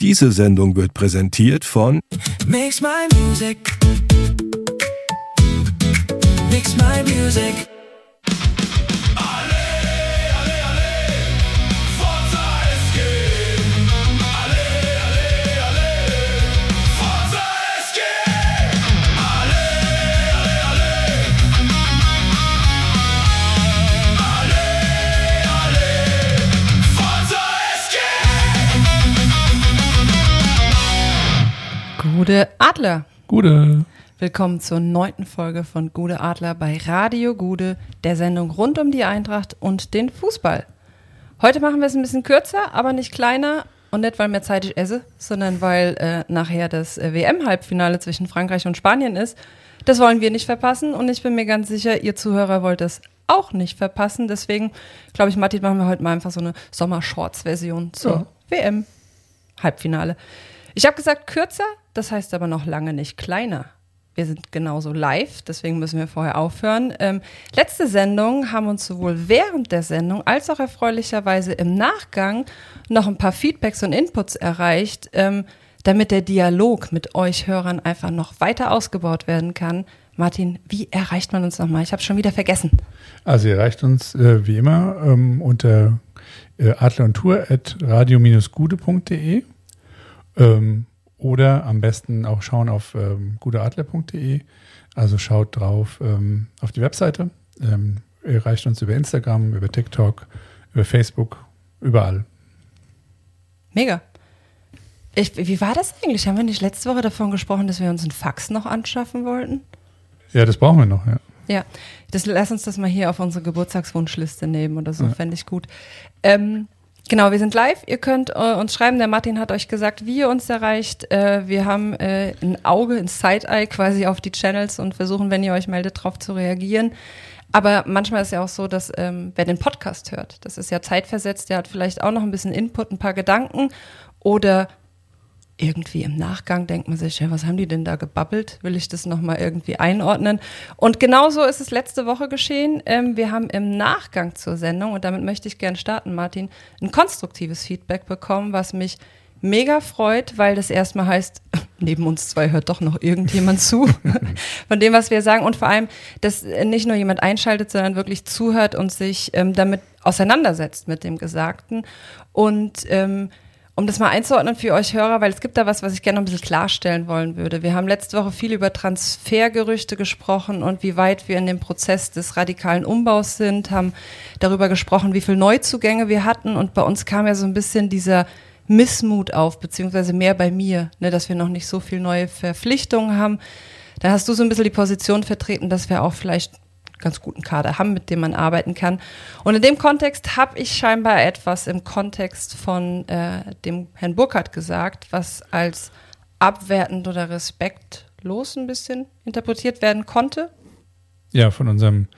Diese Sendung wird präsentiert von Mix my music. Mix my music. Gude Adler. Gude. Willkommen zur 9. Folge von Gude Adler bei Radio Gude, der Sendung rund um die Eintracht und den Fußball. Heute machen wir es ein bisschen kürzer, aber nicht kleiner und nicht, weil mehr Zeit ich esse, sondern weil nachher das WM-Halbfinale zwischen Frankreich und Spanien ist. Das wollen wir nicht verpassen und ich bin mir ganz sicher, ihr Zuhörer wollt das auch nicht verpassen. Deswegen, glaube ich, Martin, machen wir heute mal einfach so eine Sommer-Shorts-Version zur WM-Halbfinale. Ich habe gesagt kürzer, das heißt aber noch lange nicht kleiner. Wir sind genauso live, deswegen müssen wir vorher aufhören. Letzte Sendung haben uns sowohl während der Sendung als auch erfreulicherweise im Nachgang noch ein paar Feedbacks und Inputs erreicht, damit der Dialog mit euch Hörern einfach noch weiter ausgebaut werden kann. Martin, wie erreicht man uns nochmal? Ich habe schon wieder vergessen. Also ihr erreicht uns wie immer unter adlerundtour@radio-gude.de oder am besten auch schauen auf gudeadler.de. Also schaut drauf auf die Webseite. Ihr erreicht uns über Instagram, über TikTok, über Facebook, überall. Mega. Wie war das eigentlich? Haben wir nicht letzte Woche davon gesprochen, dass wir uns einen Fax noch anschaffen wollten? Ja, das brauchen wir noch, ja. Ja, lass uns das mal hier auf unsere Geburtstagswunschliste nehmen oder so, ja. Fände ich gut. Genau, wir sind live. Ihr könnt uns schreiben. Der Martin hat euch gesagt, wie ihr uns erreicht. Wir haben ein Auge, ein Side-Eye quasi auf die Channels und versuchen, wenn ihr euch meldet, darauf zu reagieren. Aber manchmal ist ja auch so, dass wer den Podcast hört, das ist ja zeitversetzt, der hat vielleicht auch noch ein bisschen Input, ein paar Gedanken oder irgendwie im Nachgang denkt man sich, ja, was haben die denn da gebabbelt? Will ich das nochmal irgendwie einordnen? Und genauso ist es letzte Woche geschehen. Wir haben im Nachgang zur Sendung, und damit möchte ich gern starten, Martin, ein konstruktives Feedback bekommen, was mich mega freut, weil das erstmal heißt, neben uns zwei hört doch noch irgendjemand zu von dem, was wir sagen. Und vor allem, dass nicht nur jemand einschaltet, sondern wirklich zuhört und sich damit auseinandersetzt mit dem Gesagten. Und um das mal einzuordnen für euch Hörer, weil es gibt da was ich gerne noch ein bisschen klarstellen wollen würde. Wir haben letzte Woche viel über Transfergerüchte gesprochen und wie weit wir in dem Prozess des radikalen Umbaus sind, haben darüber gesprochen, wie viele Neuzugänge wir hatten und bei uns kam ja so ein bisschen dieser Missmut auf, beziehungsweise mehr bei mir, ne, dass wir noch nicht so viel neue Verpflichtungen haben. Da hast du so ein bisschen die Position vertreten, dass wir auch vielleicht ganz guten Kader haben, mit dem man arbeiten kann. Und in dem Kontext habe ich scheinbar etwas im Kontext von dem Herrn Burkhardt gesagt, was als abwertend oder respektlos ein bisschen interpretiert werden konnte. Ja, von unserem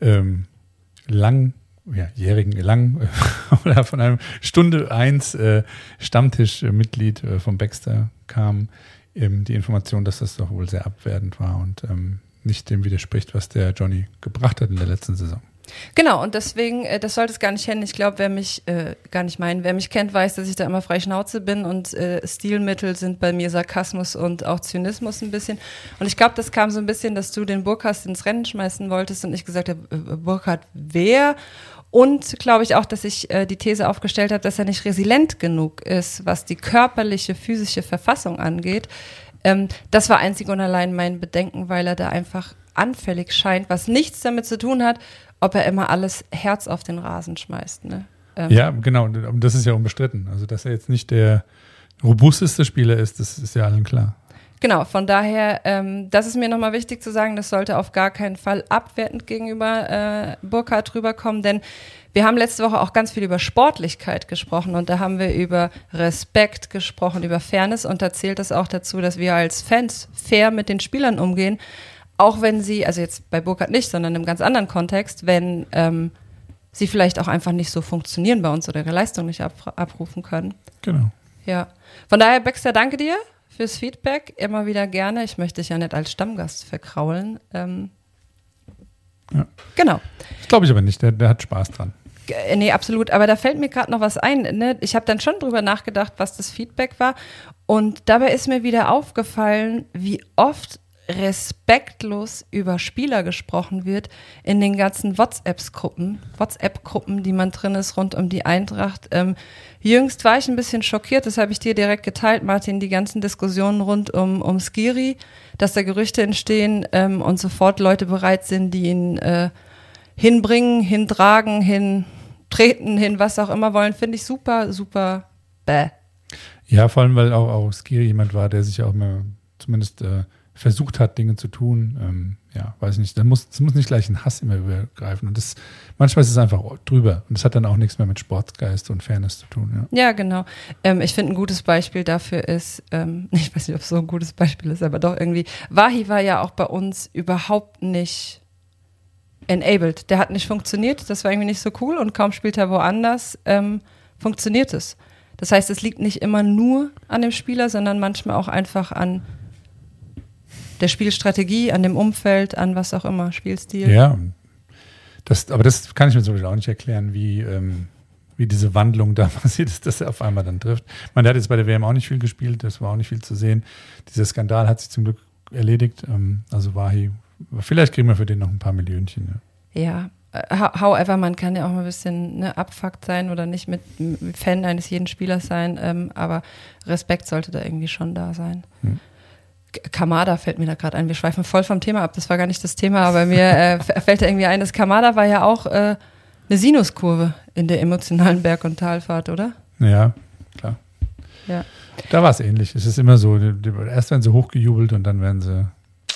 jährigen oder von einem Stunde 1 Stammtischmitglied vom Baxter kam die Information, dass das doch wohl sehr abwertend war und nicht dem widerspricht, was der Johnny gebracht hat in der letzten Saison. Genau, und deswegen, das sollte es gar nicht kennen. Ich glaube, wer mich kennt, weiß, dass ich da immer frei Schnauze bin und Stilmittel sind bei mir Sarkasmus und auch Zynismus ein bisschen. Und ich glaube, das kam so ein bisschen, dass du den Burkhardt ins Rennen schmeißen wolltest und ich gesagt habe, Burkhardt wer? Und glaube ich auch, dass ich die These aufgestellt habe, dass er nicht resilient genug ist, was die körperliche, physische Verfassung angeht. Das war einzig und allein mein Bedenken, weil er da einfach anfällig scheint, was nichts damit zu tun hat, ob er immer alles Herz auf den Rasen schmeißt. Ne? Ja, genau. Das ist ja unbestritten. Also, dass er jetzt nicht der robusteste Spieler ist, das ist ja allen klar. Genau, von daher, das ist mir nochmal wichtig zu sagen, das sollte auf gar keinen Fall abwertend gegenüber Burkhardt rüberkommen, denn wir haben letzte Woche auch ganz viel über Sportlichkeit gesprochen und da haben wir über Respekt gesprochen, über Fairness und da zählt es auch dazu, dass wir als Fans fair mit den Spielern umgehen, auch wenn sie, also jetzt bei Burkhardt nicht, sondern in einem ganz anderen Kontext, wenn sie vielleicht auch einfach nicht so funktionieren bei uns oder ihre Leistung nicht abrufen können. Genau. Ja, von daher, Baxter, danke dir fürs Feedback, immer wieder gerne. Ich möchte dich ja nicht als Stammgast verkraulen. Ja. Genau. Das glaube ich aber nicht, der hat Spaß dran. Nee, absolut. Aber da fällt mir gerade noch was ein. Ne? Ich habe dann schon drüber nachgedacht, was das Feedback war. Und dabei ist mir wieder aufgefallen, wie oft respektlos über Spieler gesprochen wird in den ganzen WhatsApp-Gruppen, die man drin ist rund um die Eintracht. Jüngst war ich ein bisschen schockiert, das habe ich dir direkt geteilt, Martin, die ganzen Diskussionen rund um Skiri, dass da Gerüchte entstehen und sofort Leute bereit sind, die ihn hinbringen, hintragen, hintreten, was auch immer wollen, finde ich super, super bäh. Ja, vor allem, weil auch Skiri jemand war, der sich auch mal zumindest versucht hat, Dinge zu tun. Weiß nicht, es muss nicht gleich ein Hass immer übergreifen. Und manchmal ist es einfach drüber. Und das hat dann auch nichts mehr mit Sportgeist und Fairness zu tun. Ja, genau. Ich finde, ein gutes Beispiel dafür ist, ich weiß nicht, ob es so ein gutes Beispiel ist, aber doch irgendwie, Wahi war ja auch bei uns überhaupt nicht enabled. Der hat nicht funktioniert, das war irgendwie nicht so cool und kaum spielt er woanders, funktioniert es. Das heißt, es liegt nicht immer nur an dem Spieler, sondern manchmal auch einfach an der Spielstrategie, an dem Umfeld, an was auch immer, Spielstil. Ja, aber das kann ich mir zum Beispiel auch nicht erklären, wie diese Wandlung da passiert ist, dass er auf einmal dann trifft. Der hat jetzt bei der WM auch nicht viel gespielt, das war auch nicht viel zu sehen. Dieser Skandal hat sich zum Glück erledigt. Also Wahi, vielleicht kriegen wir für den noch ein paar Millionchen. Ja, however, man kann ja auch mal ein bisschen abfuckt sein oder nicht mit Fan eines jeden Spielers sein, aber Respekt sollte da irgendwie schon da sein. Kamada fällt mir da gerade ein. Wir schweifen voll vom Thema ab. Das war gar nicht das Thema, aber mir fällt da irgendwie ein, dass Kamada war ja auch eine Sinuskurve in der emotionalen Berg- und Talfahrt, oder? Ja, klar. Ja. Da war es ähnlich. Es ist immer so, erst werden sie hochgejubelt und dann werden sie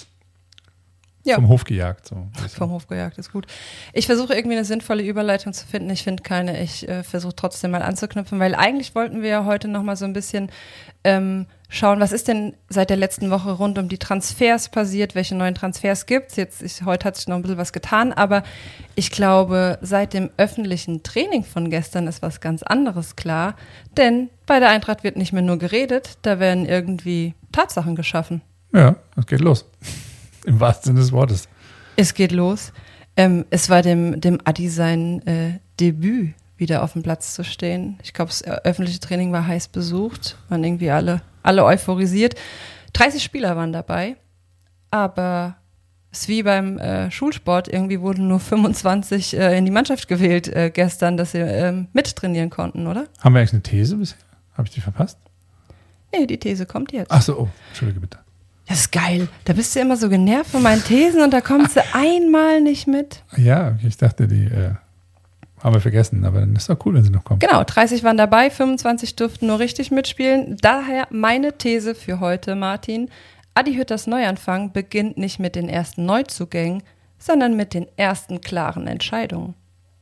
vom Hof gejagt. So. Vom Hof gejagt, ist gut. Ich versuche irgendwie eine sinnvolle Überleitung zu finden. Ich finde keine. Ich versuche trotzdem mal anzuknüpfen, weil eigentlich wollten wir ja heute noch mal so ein bisschen schauen, was ist denn seit der letzten Woche rund um die Transfers passiert, welche neuen Transfers gibt es. Heute hat sich noch ein bisschen was getan, aber ich glaube, seit dem öffentlichen Training von gestern ist was ganz anderes klar, denn bei der Eintracht wird nicht mehr nur geredet, da werden irgendwie Tatsachen geschaffen. Ja, es geht los. Im wahrsten Sinne des Wortes. Es geht los. Es war dem Adi sein Debüt, wieder auf dem Platz zu stehen. Ich glaube, das öffentliche Training war heiß besucht, waren irgendwie alle euphorisiert. 30 Spieler waren dabei, aber es ist wie beim Schulsport, irgendwie wurden nur 25 in die Mannschaft gewählt gestern, dass sie mittrainieren konnten, oder? Haben wir eigentlich eine These bisher? Habe ich die verpasst? Nee, die These kommt jetzt. Ach so, oh, entschuldige bitte. Das ist geil. Da bist du immer so genervt von meinen Thesen und da kommst du einmal nicht mit. Ja, ich dachte, die haben wir vergessen, aber dann ist doch cool, wenn sie noch kommen. Genau, 30 waren dabei, 25 durften nur richtig mitspielen. Daher meine These für heute, Martin. Adi Hütters Neuanfang beginnt nicht mit den ersten Neuzugängen, sondern mit den ersten klaren Entscheidungen.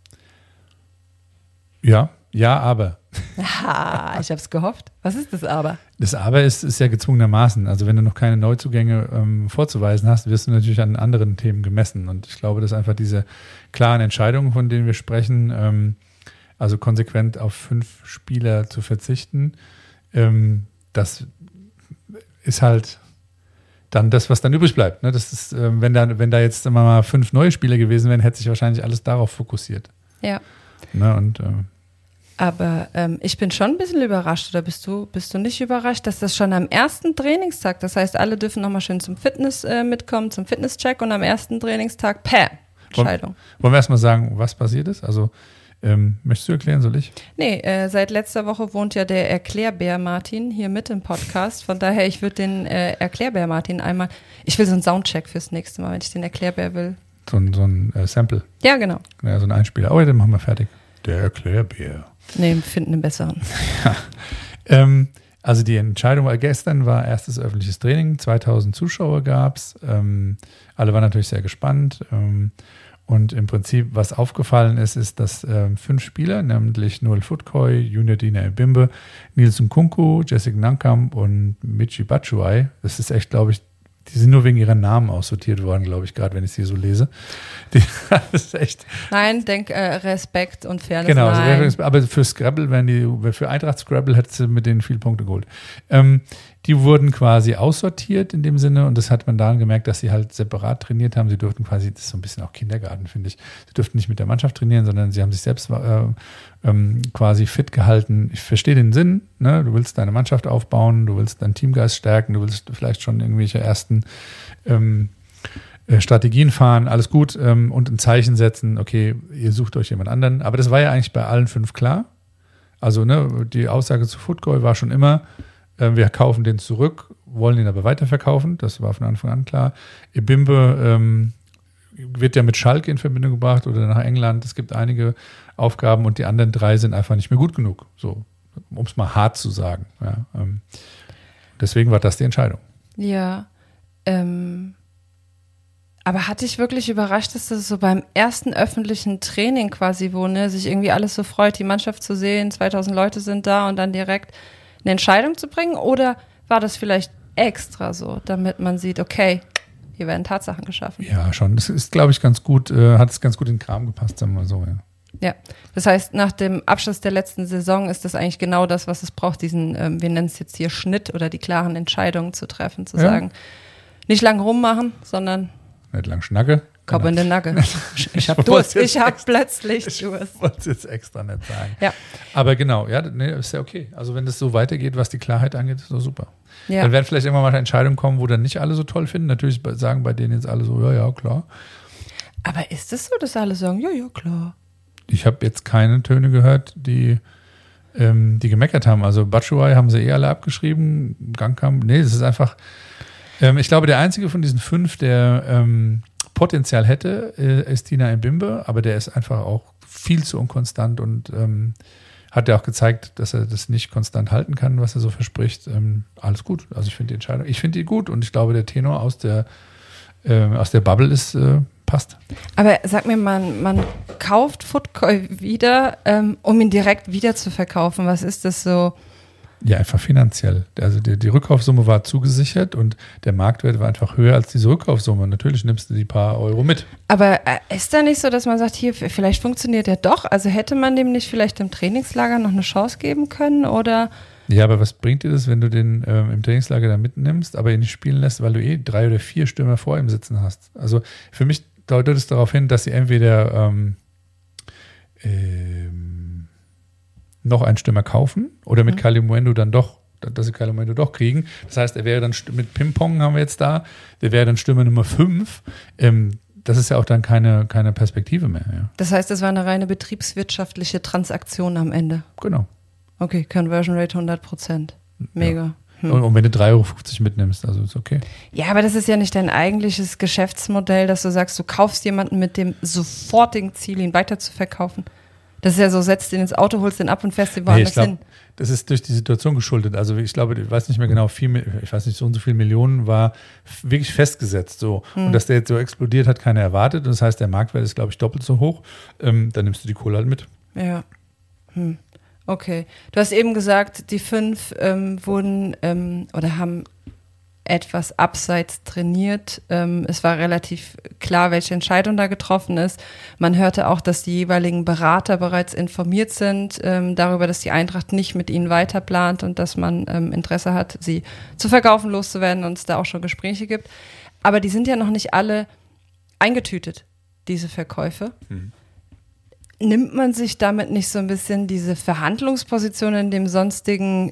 Ja, aber. Ich hab's gehofft. Was ist das Aber? Das Aber ist ja gezwungenermaßen. Also wenn du noch keine Neuzugänge vorzuweisen hast, wirst du natürlich an anderen Themen gemessen. Und ich glaube, dass einfach diese klaren Entscheidungen, von denen wir sprechen, also konsequent auf 5 Spieler zu verzichten, das ist halt dann das, was dann übrig bleibt. Ne? Das ist, wenn da jetzt immer mal 5 neue Spieler gewesen wären, hätte sich wahrscheinlich alles darauf fokussiert. Ja. Ne? Und aber ich bin schon ein bisschen überrascht, oder bist du nicht überrascht, dass das schon am ersten Trainingstag, das heißt, alle dürfen nochmal schön zum Fitness mitkommen, zum Fitnesscheck und am ersten Trainingstag, Entscheidung. Wollen wir erstmal sagen, was passiert ist? Also, möchtest du erklären, soll ich? Nee, seit letzter Woche wohnt ja der Erklärbär Martin hier mit im Podcast, von daher, ich würde den Erklärbär Martin einmal, ich will so einen Soundcheck fürs nächste Mal, wenn ich den Erklärbär will. So ein Sample? Ja, genau. Ja, so ein Einspieler. Oh, den machen wir fertig. Der Erklärbär. Nee, wir finden einen besseren. Ja. Also die Entscheidung war gestern, war erstes öffentliches Training, 2000 Zuschauer gab es. Alle waren natürlich sehr gespannt. Und im Prinzip, was aufgefallen ist, dass 5 Spieler, nämlich Noel Futkoi, Junior Dina Ebimbe, Nils Nkunku, Jessica Nankam und Michi Batshuayi, das ist echt, glaube ich, Die sind nur wegen ihrer Namen aussortiert worden, glaube ich, gerade wenn ich sie so lese. Das ist echt. Nein, Respekt und Fairness. Genau, nein. also, aber für Scrabble für Eintracht Scrabble hätte sie mit denen viele Punkte geholt. Die wurden quasi aussortiert in dem Sinne und das hat man daran gemerkt, dass sie halt separat trainiert haben. Sie durften quasi, das ist so ein bisschen auch Kindergarten, finde ich. Sie durften nicht mit der Mannschaft trainieren, sondern sie haben sich selbst quasi fit gehalten. Ich verstehe den Sinn, ne? Du willst deine Mannschaft aufbauen, du willst deinen Teamgeist stärken, du willst vielleicht schon irgendwelche ersten Strategien fahren, alles gut, und ein Zeichen setzen, okay, ihr sucht euch jemand anderen. Aber das war ja eigentlich bei allen 5 klar. Also ne, die Aussage zu Footgoal war schon immer, wir kaufen den zurück, wollen ihn aber weiterverkaufen. Das war von Anfang an klar. Ebimbe wird ja mit Schalke in Verbindung gebracht oder nach England. Es gibt einige Aufgaben und die anderen 3 sind einfach nicht mehr gut genug. So, um es mal hart zu sagen. Ja, deswegen war das die Entscheidung. Ja, aber hat dich wirklich überrascht, dass das so beim ersten öffentlichen Training quasi, wo sich irgendwie alles so freut, die Mannschaft zu sehen, 2000 Leute sind da und dann direkt eine Entscheidung zu bringen? Oder war das vielleicht extra so, damit man sieht, okay, hier werden Tatsachen geschaffen? Ja, schon. Das ist, glaube ich, ganz gut, hat es ganz gut in den Kram gepasst, sagen wir mal so, ja. Ja, das heißt, nach dem Abschluss der letzten Saison ist das eigentlich genau das, was es braucht, diesen, wir nennen es jetzt hier Schnitt oder die klaren Entscheidungen zu treffen, zu sagen, nicht lang rummachen, sondern nicht lang Schnacke. Kopf in den Nacken. Ich habe Durst. Ich habe plötzlich Durst. Ich wollte es jetzt extra nicht sagen. Ja. Aber genau, ja, nee, ist ja okay. Also wenn das so weitergeht, was die Klarheit angeht, ist doch super. Ja. Dann werden vielleicht immer mal Entscheidungen kommen, wo dann nicht alle so toll finden. Natürlich sagen bei denen jetzt alle so, ja, klar. Aber ist es so, dass alle sagen, ja, klar? Ich habe jetzt keine Töne gehört, die gemeckert haben. Also Batshuayi haben sie alle abgeschrieben. Gangkamp, nee, das ist einfach, ich glaube, der einzige von diesen 5, der Potenzial hätte, ist Tina Ebimbe, aber der ist einfach auch viel zu unkonstant und hat ja auch gezeigt, dass er das nicht konstant halten kann, was er so verspricht. Alles gut. Also ich finde die Entscheidung, ich finde die gut und ich glaube, der Tenor aus der Bubble ist passt. Aber sag mir, man kauft Footgoal wieder, um ihn direkt wieder zu verkaufen. Was ist das so? Ja, einfach finanziell. Also die Rückkaufsumme war zugesichert und der Marktwert war einfach höher als diese Rückkaufsumme. Natürlich nimmst du die paar Euro mit. Aber ist da nicht so, dass man sagt, hier, vielleicht funktioniert er doch? Also hätte man dem nicht vielleicht im Trainingslager noch eine Chance geben können, oder? Ja, aber was bringt dir das, wenn du den im Trainingslager da mitnimmst, aber ihn nicht spielen lässt, weil du 3 oder 4 Stürmer vor ihm sitzen hast? Also für mich deutet es darauf hin, dass sie entweder noch einen Stürmer kaufen oder mit Kalimuendo dann doch, dass sie Kalimuendo doch kriegen. Das heißt, er wäre dann mit Ping-Pong haben wir jetzt da, der wäre dann Stürmer Nummer 5. Das ist ja auch dann keine Perspektive mehr. Ja. Das heißt, es war eine reine betriebswirtschaftliche Transaktion am Ende. Genau. Okay, Conversion Rate 100%. Mega. Ja. Und wenn du 3,50 Euro mitnimmst, also ist okay. Ja, aber das ist ja nicht dein eigentliches Geschäftsmodell, dass du sagst, du kaufst jemanden mit dem sofortigen Ziel, ihn weiter zu verkaufen. Das ist ja so, setzt ihn ins Auto, holst ihn ab und fährst ihn woanders hin. Das ist durch die Situation geschuldet. Also ich glaube, ich weiß nicht mehr genau, ich weiß nicht, so und so viele Millionen war wirklich festgesetzt. So. Und dass der jetzt so explodiert, hat keiner erwartet. Das heißt, der Marktwert ist, glaube ich, doppelt so hoch. Dann nimmst du die Kohle halt mit. Ja. Okay. Du hast eben gesagt, die 5 wurden oder haben etwas abseits trainiert. Es war relativ klar, welche Entscheidung da getroffen ist. Man hörte auch, dass die jeweiligen Berater bereits informiert sind darüber, dass die Eintracht nicht mit ihnen weiterplant und dass man Interesse hat, sie zu verkaufen, loszuwerden und es da auch schon Gespräche gibt. Aber die sind ja noch nicht alle eingetütet, diese Verkäufe. Nimmt man sich damit nicht so ein bisschen diese Verhandlungsposition in dem sonstigen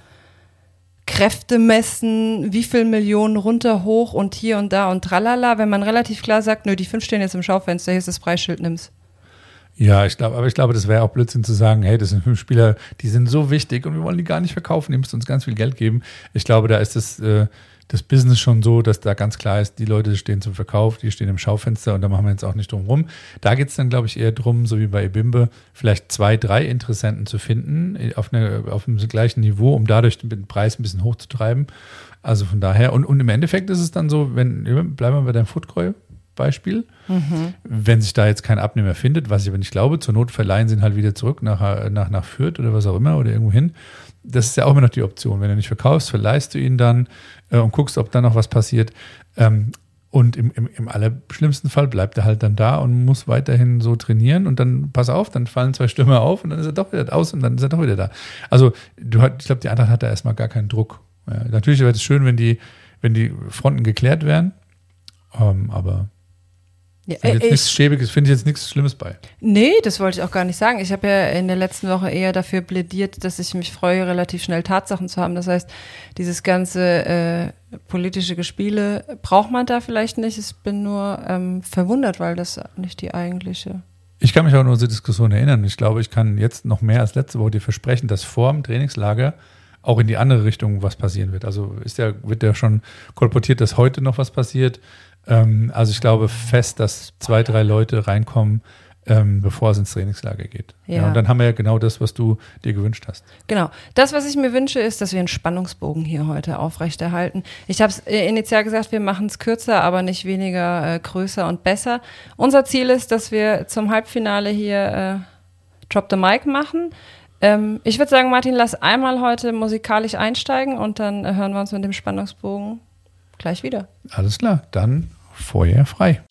Kräfte messen, wie viel Millionen runter, hoch und hier und da und tralala, wenn man relativ klar sagt, nö, die 5 stehen jetzt im Schaufenster, hier ist das Preisschild, nimm's. Ja, ich glaube, das wäre auch Blödsinn zu sagen, hey, das sind 5 Spieler, die sind so wichtig und wir wollen die gar nicht verkaufen, ihr müsst uns ganz viel Geld geben. Ich glaube, da ist das Business schon so, dass da ganz klar ist, die Leute stehen zum Verkauf, die stehen im Schaufenster und da machen wir jetzt auch nicht drum rum. Da geht es dann, glaube ich, eher drum, so wie bei Ebimbe, vielleicht 2, 3 Interessenten zu finden auf dem gleichen Niveau, um dadurch den Preis ein bisschen hochzutreiben. Also von daher, und im Endeffekt ist es dann so, bleiben wir bei deinem Footgoal-Beispiel, wenn sich da jetzt kein Abnehmer findet, was ich aber nicht glaube, zur Not verleihen sie ihn halt wieder zurück nach Fürth oder was auch immer oder irgendwo hin. das ist ja auch immer noch die Option. Wenn du nicht verkaufst, verleihst du ihn dann und guckst, ob da noch was passiert. Und im allerschlimmsten Fall bleibt er halt dann da und muss weiterhin so trainieren und dann, pass auf, dann fallen 2 Stürmer auf und dann ist er doch wieder aus und dann ist er doch wieder da. Also ich glaube, die Eintracht hat da erstmal gar keinen Druck. Ja, natürlich wäre es schön, wenn die Fronten geklärt wären, aber finde ich jetzt nichts Schlimmes bei. Nee, das wollte ich auch gar nicht sagen. Ich habe ja in der letzten Woche eher dafür plädiert, dass ich mich freue, relativ schnell Tatsachen zu haben. Das heißt, dieses ganze politische Gespiele braucht man da vielleicht nicht. Ich bin nur verwundert, weil das nicht die eigentliche... Ich kann mich auch nur an diese Diskussion erinnern. Ich glaube, ich kann jetzt noch mehr als letzte Woche dir versprechen, dass vor dem Trainingslager auch in die andere Richtung was passieren wird. Also wird ja schon kolportiert, dass heute noch was passiert. Also ich glaube fest, dass 2, 3 Leute reinkommen, bevor es ins Trainingslager geht. Ja, und dann haben wir ja genau das, was du dir gewünscht hast. Genau. Das, was ich mir wünsche, ist, dass wir einen Spannungsbogen hier heute aufrechterhalten. Ich habe es initial gesagt, wir machen es kürzer, aber nicht weniger größer und besser. Unser Ziel ist, dass wir zum Halbfinale hier Drop the Mic machen. Ich würde sagen, Martin, lass einmal heute musikalisch einsteigen und dann hören wir uns mit dem Spannungsbogen gleich wieder. Alles klar, dann Feuer frei.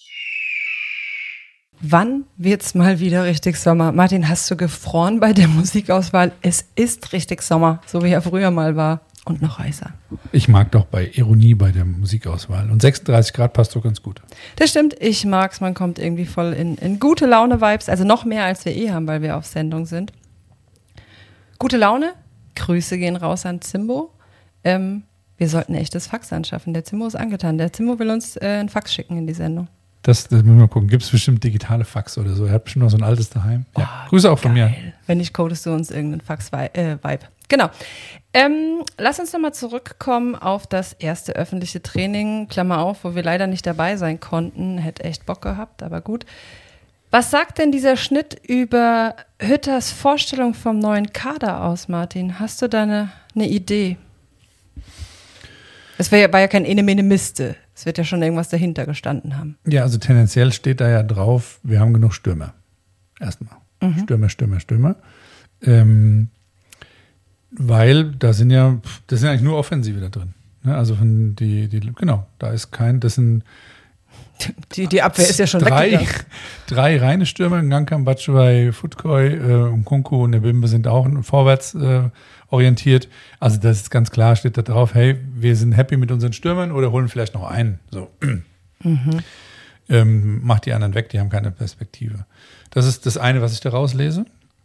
Wann wird's mal wieder richtig Sommer? Martin, hast du gefroren bei der Musikauswahl? Es ist richtig Sommer, so wie er früher mal war und noch heißer. Ich mag doch bei Ironie bei der Musikauswahl. Und 36 Grad passt doch ganz gut. Das stimmt, ich mag's. Man kommt irgendwie voll in gute Laune-Vibes, also noch mehr als wir haben, weil wir auf Sendung sind. Gute Laune, Grüße gehen raus an Zimbo. Wir sollten ein echtes Fax anschaffen. Der Zimbo ist angetan. Der Zimbo will uns ein Fax schicken in die Sendung. Das müssen wir mal gucken. Gibt es bestimmt digitale Fax oder so? Er hat bestimmt noch so ein altes daheim. Ja. Grüße auch von mir. Wenn nicht, codest du uns irgendeinen Fax-Vibe. Genau. Lass uns nochmal zurückkommen auf das erste öffentliche Training, Klammer auf, wo wir leider nicht dabei sein konnten. Hätte echt Bock gehabt, aber gut. Was sagt denn dieser Schnitt über Hütters Vorstellung vom neuen Kader aus, Martin? Hast du da eine Idee? Es war ja kein Ene-Mene-Miste. Es wird ja schon irgendwas dahinter gestanden haben. Ja, also tendenziell steht da ja drauf, wir haben genug Stürmer. Erstmal. Stürmer. Weil da sind eigentlich nur Offensive da drin. Ne? Also da ist das sind die Abwehr ist ja schon weggegangen. 3 reine Stürmer, Ngankam, Batshuayi, Futkoi, Nkunku und der Bimbe sind auch vorwärts orientiert. Also das ist ganz klar, steht da drauf, hey, wir sind happy mit unseren Stürmern oder holen vielleicht noch einen. So. Macht die anderen weg, die haben keine Perspektive. Das ist das eine, was ich da rauslese.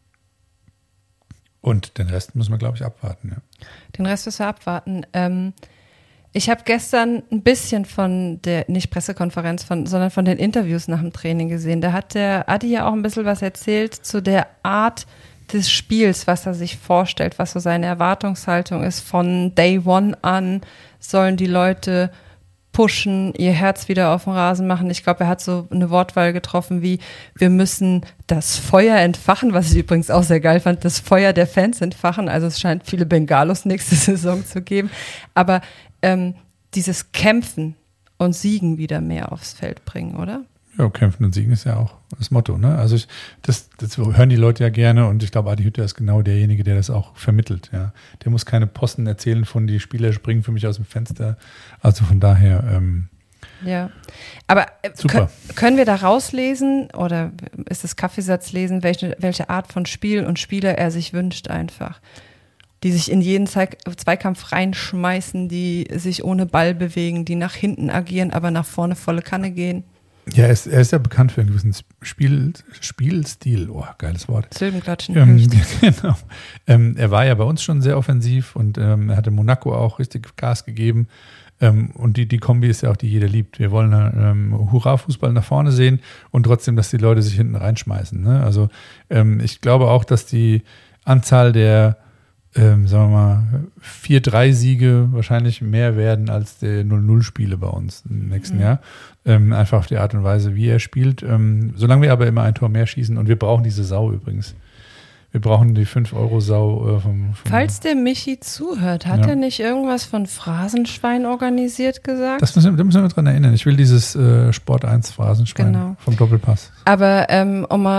Und den Rest müssen wir, glaube ich, abwarten. Ja. Den Rest müssen wir abwarten. Ich habe gestern ein bisschen von der, nicht Pressekonferenz, sondern von den Interviews nach dem Training gesehen. Da hat der Adi ja auch ein bisschen was erzählt zu der Art des Spiels, was er sich vorstellt, was so seine Erwartungshaltung ist. Von Day One an sollen die Leute pushen, ihr Herz wieder auf den Rasen machen. Ich glaube, er hat so eine Wortwahl getroffen wie, wir müssen das Feuer entfachen, was ich übrigens auch sehr geil fand, das Feuer der Fans entfachen. Also es scheint viele Bengalos nächste Saison zu geben. Aber dieses Kämpfen und Siegen wieder mehr aufs Feld bringen, oder? Ja, Kämpfen und Siegen ist ja auch das Motto, ne? Also das hören die Leute ja gerne und ich glaube, Adi Hütter ist genau derjenige, der das auch vermittelt, ja. Der muss keine Posten erzählen von, die Spieler springen für mich aus dem Fenster. Also von daher, ja. Aber super. Können wir da rauslesen oder ist das Kaffeesatzlesen, welche Art von Spiel und Spieler er sich wünscht einfach? Die sich in jeden Zweikampf reinschmeißen, die sich ohne Ball bewegen, die nach hinten agieren, aber nach vorne volle Kanne gehen. Ja, er ist ja bekannt für einen gewissen Spielstil. Oh, geiles Wort. Silbenklatschen. Genau. Er war ja bei uns schon sehr offensiv und er hat in Monaco auch richtig Gas gegeben. Und die Kombi ist ja auch, die jeder liebt. Wir wollen Hurra-Fußball nach vorne sehen und trotzdem, dass die Leute sich hinten reinschmeißen. Ne? Also ich glaube auch, dass die Anzahl der sagen wir mal, 4-3-Siege wahrscheinlich mehr werden als der 0-0-Spiele bei uns im nächsten Jahr. Einfach auf die Art und Weise, wie er spielt. Solange wir aber immer ein Tor mehr schießen und wir brauchen diese Sau übrigens. Wir brauchen die 5-Euro-Sau vom Falls der Michi zuhört, hat er nicht irgendwas von Phrasenschwein organisiert gesagt? Da müssen wir dran erinnern. Ich will dieses Sport 1 Phrasenschwein vom Doppelpass. Aber um mal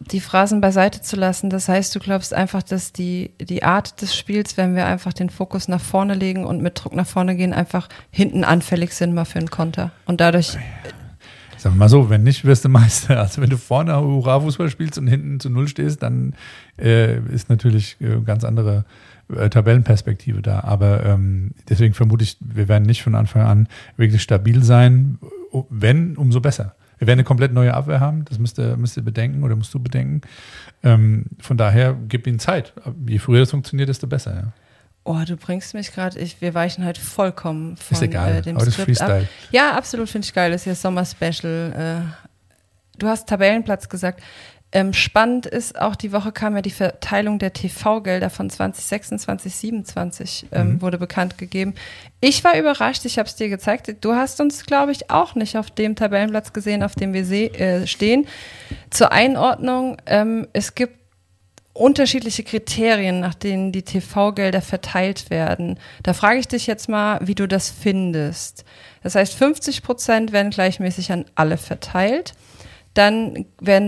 die Phrasen beiseite zu lassen. Das heißt, du glaubst einfach, dass die Art des Spiels, wenn wir einfach den Fokus nach vorne legen und mit Druck nach vorne gehen, einfach hinten anfällig sind mal für einen Konter. Und dadurch... Sagen wir mal so, wenn nicht, wirst du Meister. Also wenn du vorne Hurra-Fußball spielst und hinten zu 0 stehst, dann ist natürlich ganz andere Tabellenperspektive da. Aber deswegen vermute ich, wir werden nicht von Anfang an wirklich stabil sein. Wenn, umso besser. Wir werden eine komplett neue Abwehr haben, das müsst ihr bedenken oder musst du bedenken. Von daher, gib ihnen Zeit. Je früher das funktioniert, desto besser. Ja. Oh, du bringst mich gerade, wir weichen halt vollkommen von ist egal, dem aber das Skript Freestyle. ab. Ja, absolut, finde ich geil, das ist ja Sommer-Special. Du hast Tabellenplatz gesagt. Spannend ist, auch die Woche kam ja die Verteilung der TV-Gelder von 2026, 2027 wurde bekannt gegeben. Ich war überrascht, ich habe es dir gezeigt. Du hast uns, glaube ich, auch nicht auf dem Tabellenplatz gesehen, auf dem wir stehen. Zur Einordnung, es gibt unterschiedliche Kriterien, nach denen die TV-Gelder verteilt werden. Da frage ich dich jetzt mal, wie du das findest. Das heißt, 50% werden gleichmäßig an alle verteilt. Dann werden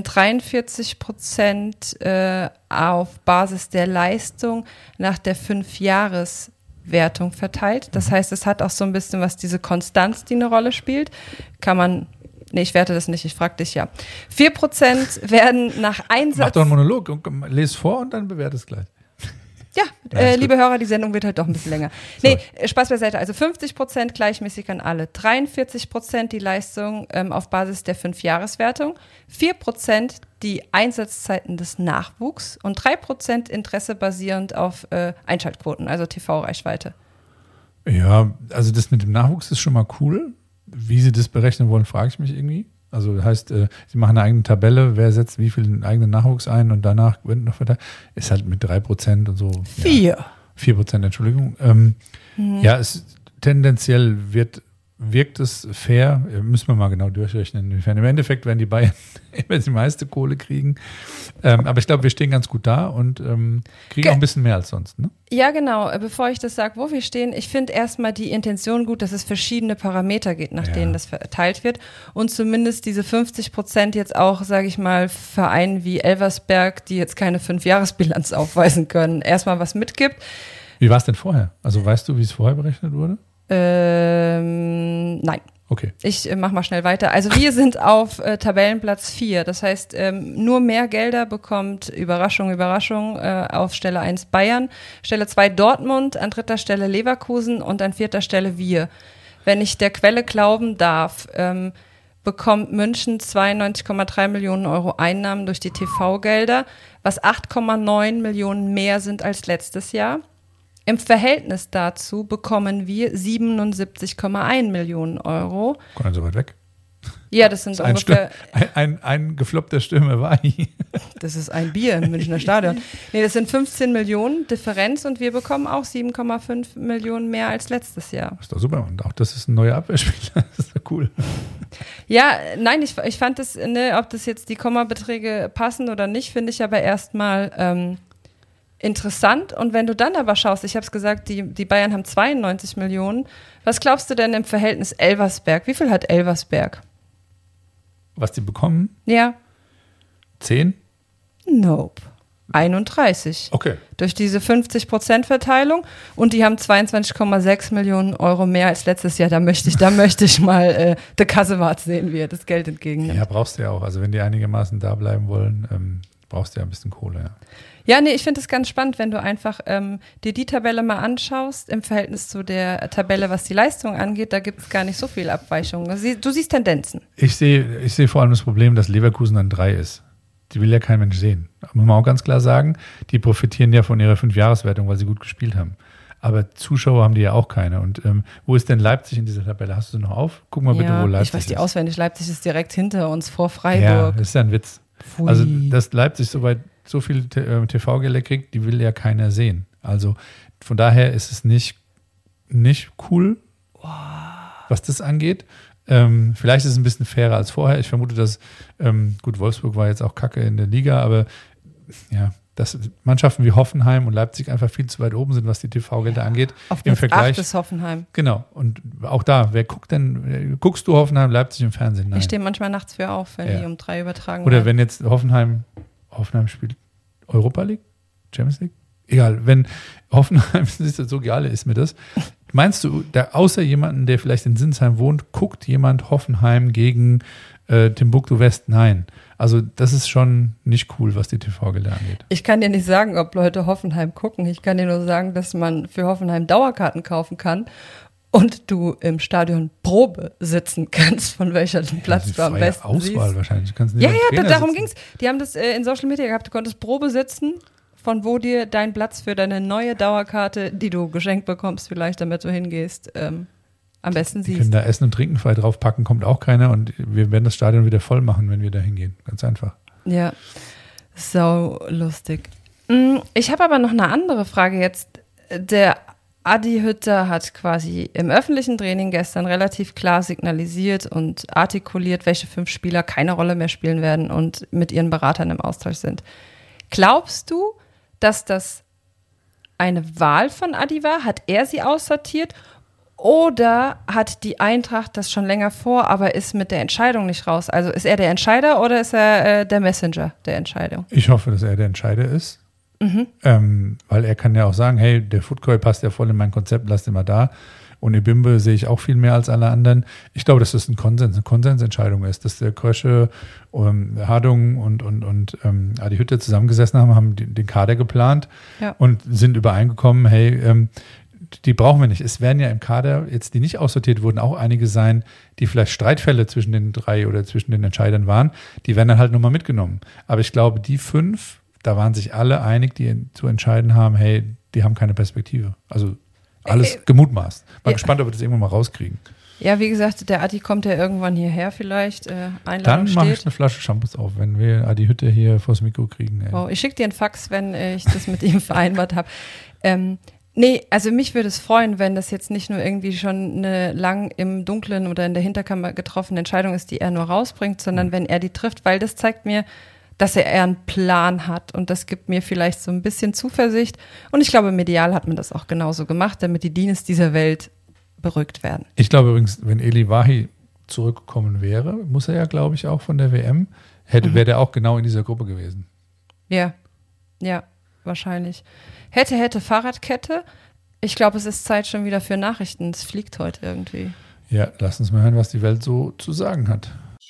43% auf Basis der Leistung nach der 5-Jahres-Wertung verteilt. Das heißt, es hat auch so ein bisschen was, diese Konstanz, die eine Rolle spielt. Nee, ich werte das nicht, ich frage dich ja. 4% werden nach Einsatz... Mach doch einen Monolog und les vor und dann bewerte es gleich. Ja, liebe Hörer, die Sendung wird halt doch ein bisschen länger. Nee, Spaß beiseite. Also 50% gleichmäßig an alle, 43% die Leistung auf Basis der 5-Jahres-Wertung, 4% die Einsatzzeiten des Nachwuchs und 3% Interesse basierend auf Einschaltquoten, also TV-Reichweite. Ja, also das mit dem Nachwuchs ist schon mal cool. Wie sie das berechnen wollen, frage ich mich irgendwie. Also das heißt, sie machen eine eigene Tabelle, wer setzt wie viel eigenen Nachwuchs ein und danach wird noch verteilt. Ist halt mit 3% und so. 4%, Entschuldigung. Ja, tendenziell wirkt es fair. Müssen wir mal genau durchrechnen. Im Endeffekt werden die Bayern immer die meiste Kohle kriegen. Aber ich glaube, wir stehen ganz gut da und kriegen auch ein bisschen mehr als sonst. Ne? Ja, genau. Bevor ich das sage, wo wir stehen, ich finde erstmal die Intention gut, dass es verschiedene Parameter gibt, nach denen das verteilt wird. Und zumindest diese 50% jetzt auch, sage ich mal, Vereinen wie Elversberg, die jetzt keine 5-Jahres-Bilanz aufweisen können, erstmal was mitgibt. Wie war es denn vorher? Also weißt du, wie es vorher berechnet wurde? Nein. Okay. Ich mach mal schnell weiter. Also wir sind auf Tabellenplatz 4. Das heißt, nur mehr Gelder bekommt, Überraschung, auf Stelle 1 Bayern, Stelle 2 Dortmund, an 3. Stelle Leverkusen und an 4. Stelle wir. Wenn ich der Quelle glauben darf, bekommt München 92,3 Millionen Euro Einnahmen durch die TV-Gelder, was 8,9 Millionen mehr sind als letztes Jahr. Im Verhältnis dazu bekommen wir 77,1 Millionen Euro. Kommt also weit weg. Ja, das sind ungefähr... Ein gefloppter Stürmer war hier. Das ist ein Bier im Münchner Stadion. Nee, das sind 15 Millionen Differenz und wir bekommen auch 7,5 Millionen mehr als letztes Jahr. Das ist doch super. Und auch das ist ein neuer Abwehrspieler. Das ist doch cool. Ja, nein, ich fand das, ob das jetzt die Kommabeträge passen oder nicht, finde ich aber erstmal... interessant. Und wenn du dann aber schaust, ich habe es gesagt, die Bayern haben 92 Millionen. Was glaubst du denn im Verhältnis Elversberg? Wie viel hat Elversberg? Was die bekommen? Ja. 10? Nope. 31. Okay. Durch diese 50% und die haben 22,6 Millionen Euro mehr als letztes Jahr. Da möchte ich mal der Kassewart sehen, wie er das Geld entgegennimmt. Ja, brauchst du ja auch. Also wenn die einigermaßen da bleiben wollen, brauchst du ja ein bisschen Kohle, ja. Ja, nee, ich finde es ganz spannend, wenn du einfach dir die Tabelle mal anschaust, im Verhältnis zu der Tabelle, was die Leistung angeht, da gibt es gar nicht so viel Abweichung. Du siehst Tendenzen. Ich sehe vor allem das Problem, dass Leverkusen an 3 ist. Die will ja kein Mensch sehen. Muss man auch ganz klar sagen, die profitieren ja von ihrer 5-Jahres-Wertung, weil sie gut gespielt haben. Aber Zuschauer haben die ja auch keine. Und wo ist denn Leipzig in dieser Tabelle? Hast du sie noch auf? Guck mal bitte, wo Leipzig ist. Ich weiß die auswendig. Leipzig ist direkt hinter uns vor Freiburg. Ja, das ist ja ein Witz. Pfui. Also, dass Leipzig so viel TV-Gelder kriegt, die will ja keiner sehen. Also von daher ist es nicht cool, was das angeht. Vielleicht ist es ein bisschen fairer als vorher. Ich vermute, dass, Wolfsburg war jetzt auch kacke in der Liga, aber ja, dass Mannschaften wie Hoffenheim und Leipzig einfach viel zu weit oben sind, was die TV-Gelder angeht. Auf Platz 8 ist Hoffenheim. Genau. Und auch da, wer guckt denn, guckst du Hoffenheim, Leipzig im Fernsehen? Nein. Ich stehe manchmal nachts für auf, wenn die um 3 übertragen Oder werden. wenn jetzt Hoffenheim Hoffenheim spielt Europa League? Champions League? Egal, wenn Hoffenheim, so egal ist mir das. Meinst du, außer jemanden, der vielleicht in Sinsheim wohnt, guckt jemand Hoffenheim gegen Timbuktu West? Nein. Also das ist schon nicht cool, was die TV-Gelder angeht. Ich kann dir nicht sagen, ob Leute Hoffenheim gucken. Ich kann dir nur sagen, dass man für Hoffenheim Dauerkarten kaufen kann und du im Stadion Probe sitzen kannst, von welcher Platz du am besten Auswahl siehst. Wahrscheinlich. Du kannst Ja, darum ging es. Die haben das in Social Media gehabt. Du konntest Probe sitzen, von wo dir dein Platz für deine neue Dauerkarte, die du geschenkt bekommst, vielleicht damit du hingehst, am besten Die siehst. können da Essen und Trinken frei draufpacken, kommt auch keiner und wir werden das Stadion wieder voll machen, wenn wir da hingehen. Ganz einfach. Ja, so lustig. Ich habe aber noch eine andere Frage jetzt. Der Adi Hütter hat quasi im öffentlichen Training gestern relativ klar signalisiert und artikuliert, welche 5 Spieler keine Rolle mehr spielen werden und mit ihren Beratern im Austausch sind. Glaubst du, dass das eine Wahl von Adi war? Hat er sie aussortiert? Oder hat die Eintracht das schon länger vor, aber ist mit der Entscheidung nicht raus? Also ist er der Entscheider oder ist er der Messenger der Entscheidung? Ich hoffe, dass er der Entscheider ist. Weil er kann ja auch sagen, hey, der Foodcoy passt ja voll in mein Konzept, lass den mal da. Und Ebimbe sehe ich auch viel mehr als alle anderen. Ich glaube, dass das eine Konsensentscheidung ist, dass der Krösche, Hardung und Adi Hütter zusammengesessen haben den Kader geplant und sind übereingekommen, hey, die brauchen wir nicht. Es werden ja im Kader, jetzt die nicht aussortiert wurden, auch einige sein, die vielleicht Streitfälle zwischen den 3 oder zwischen den Entscheidern waren. Die werden dann halt nochmal mitgenommen. Aber ich glaube, die 5, da waren sich alle einig, die zu entscheiden haben, hey, die haben keine Perspektive. Also alles gemutmaßt. Mal gespannt, ob wir das irgendwann mal rauskriegen. Ja, wie gesagt, der Adi kommt ja irgendwann hierher vielleicht. Einladung Dann mache ich steht. eine Flasche Shampoos auf, wenn wir Adi Hütter hier vors Mikro kriegen. Ey. Wow, ich schicke dir einen Fax, wenn ich das mit ihm vereinbart habe. Nee, also mich würde es freuen, wenn das jetzt nicht nur irgendwie schon eine lang im Dunklen oder in der Hinterkammer getroffene Entscheidung ist, die er nur rausbringt, sondern wenn er die trifft, weil das zeigt mir, dass er eher einen Plan hat und das gibt mir vielleicht so ein bisschen Zuversicht und ich glaube, medial hat man das auch genauso gemacht, damit die Dienes dieser Welt beruhigt werden. Ich glaube übrigens, wenn Eli Wahi zurückgekommen wäre, muss er ja, glaube ich, auch von der WM, wäre der auch genau in dieser Gruppe gewesen. Ja, wahrscheinlich. Hätte Fahrradkette. Ich glaube, es ist Zeit schon wieder für Nachrichten. Es fliegt heute irgendwie. Ja, lass uns mal hören, was die Welt so zu sagen hat.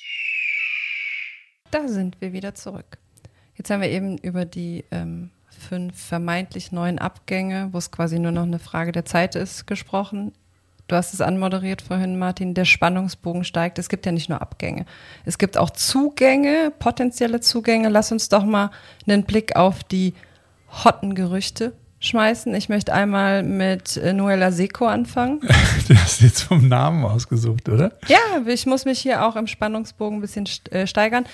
Da sind wir wieder zurück. Jetzt haben wir eben über die 5 vermeintlich neuen Abgänge, wo es quasi nur noch eine Frage der Zeit ist, gesprochen. Du hast es anmoderiert vorhin, Martin, der Spannungsbogen steigt. Es gibt ja nicht nur Abgänge. Es gibt auch Zugänge, potenzielle Zugänge. Lass uns doch mal einen Blick auf die hotten Gerüchte schmeißen. Ich möchte einmal mit Noela Seko anfangen. Du hast jetzt vom Namen ausgesucht, oder? Ja, ich muss mich hier auch im Spannungsbogen ein bisschen steigern.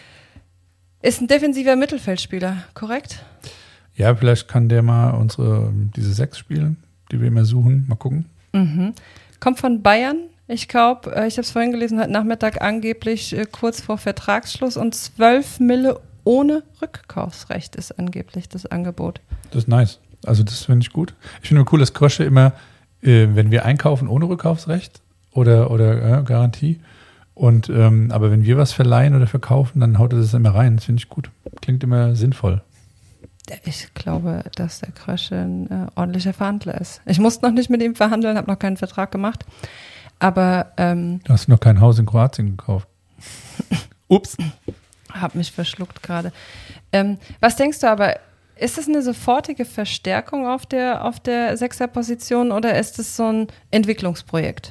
Ist ein defensiver Mittelfeldspieler, korrekt? Ja, vielleicht kann der mal diese 6 spielen, die wir immer suchen. Mal gucken. Kommt von Bayern. Ich glaube, ich habe es vorhin gelesen, heute Nachmittag angeblich kurz vor Vertragsschluss und 12 Mille ohne Rückkaufsrecht ist angeblich das Angebot. Das ist nice. Also das finde ich gut. Ich finde cool, dass Krösche immer, wenn wir einkaufen ohne Rückkaufsrecht oder Garantie, und aber wenn wir was verleihen oder verkaufen, dann haut er das immer rein. Das finde ich gut. Klingt immer sinnvoll. Ich glaube, dass der Krösche ein ordentlicher Verhandler ist. Ich musste noch nicht mit ihm verhandeln, habe noch keinen Vertrag gemacht. Aber du hast noch kein Haus in Kroatien gekauft. Ups. Hab mich verschluckt gerade. Was denkst du aber, ist es eine sofortige Verstärkung auf der 6er-Position oder ist es so ein Entwicklungsprojekt?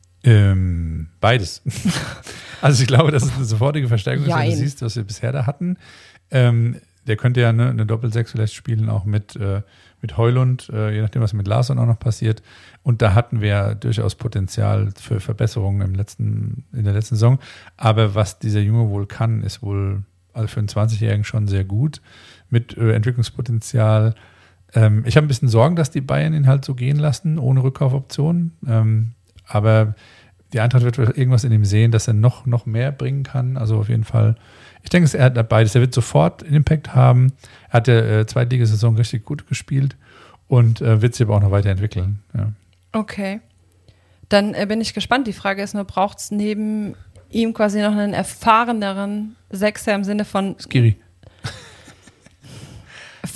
Beides. Also ich glaube, dass es eine sofortige Verstärkung ist, wenn du siehst, was wir bisher da hatten. Der könnte ja eine Doppel-6 vielleicht spielen, auch mit Højlund, je nachdem, was mit Larsson auch noch passiert. Und da hatten wir ja durchaus Potenzial für Verbesserungen in der letzten Saison. Aber was dieser Junge wohl kann, ist wohl also für einen 20-Jährigen schon sehr gut mit Entwicklungspotenzial. Ich habe ein bisschen Sorgen, dass die Bayern ihn halt so gehen lassen, ohne Rückkaufoption. Aber die Eintracht wird irgendwas in ihm sehen, dass er noch mehr bringen kann. Also auf jeden Fall, ich denke, er hat beides. Er wird sofort einen Impact haben. Er hat der Zweitligasaison richtig gut gespielt und wird sich aber auch noch weiterentwickeln. Ja. Okay. Dann bin ich gespannt. Die Frage ist nur, braucht es neben ihm quasi noch einen erfahreneren Sechser im Sinne von... Skiri.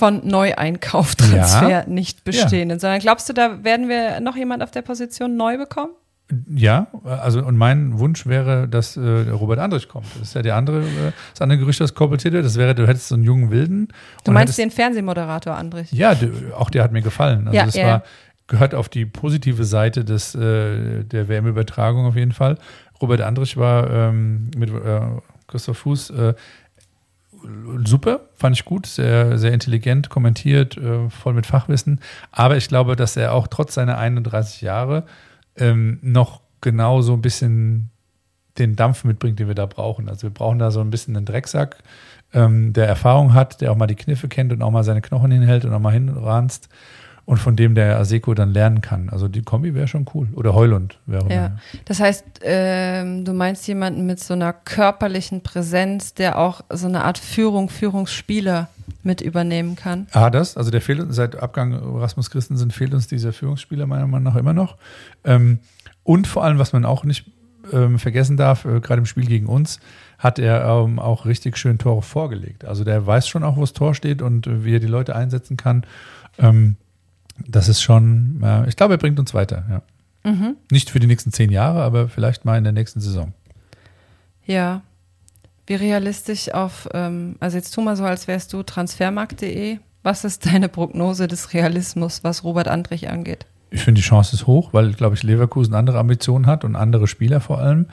von Neueinkauf-Transfer nicht bestehenden, sondern glaubst du, da werden wir noch jemand auf der Position neu bekommen? Ja, also und mein Wunsch wäre, dass Robert Andrich kommt. Das ist ja das andere Gerücht, das kolportiert wird. Das wäre, du hättest so einen jungen Wilden. Du meinst den Fernsehmoderator Andrich? Ja, auch der hat mir gefallen. Also gehört auf die positive Seite der WM-Übertragung auf jeden Fall. Robert Andrich war mit Christoph Fuß super, fand ich gut, sehr, sehr intelligent kommentiert, voll mit Fachwissen. Aber ich glaube, dass er auch trotz seiner 31 Jahre noch genau so ein bisschen den Dampf mitbringt, den wir da brauchen. Also wir brauchen da so ein bisschen einen Drecksack, der Erfahrung hat, der auch mal die Kniffe kennt und auch mal seine Knochen hinhält und auch mal hinranzt und von dem der Aseko dann lernen kann. Also die Kombi wäre schon cool. Oder Heulund wäre. Ja, das heißt, du meinst jemanden mit so einer körperlichen Präsenz, der auch so eine Art Führungsspieler mit übernehmen kann. Also der fehlt uns, seit Abgang Rasmus Christensen fehlt uns dieser Führungsspieler meiner Meinung nach immer noch. Und vor allem, was man auch nicht vergessen darf, gerade im Spiel gegen uns, hat er auch richtig schön Tore vorgelegt. Also der weiß schon auch, wo das Tor steht und wie er die Leute einsetzen kann. Das ist schon, ich glaube, er bringt uns weiter. Ja. Mhm. Nicht für die nächsten 10 Jahre, aber vielleicht mal in der nächsten Saison. Ja. Wie realistisch also jetzt tu mal so, als wärst du transfermarkt.de. Was ist deine Prognose des Realismus, was Robert Andrich angeht? Ich finde, die Chance ist hoch, weil, glaube ich, Leverkusen andere Ambitionen hat und andere Spieler vor allem.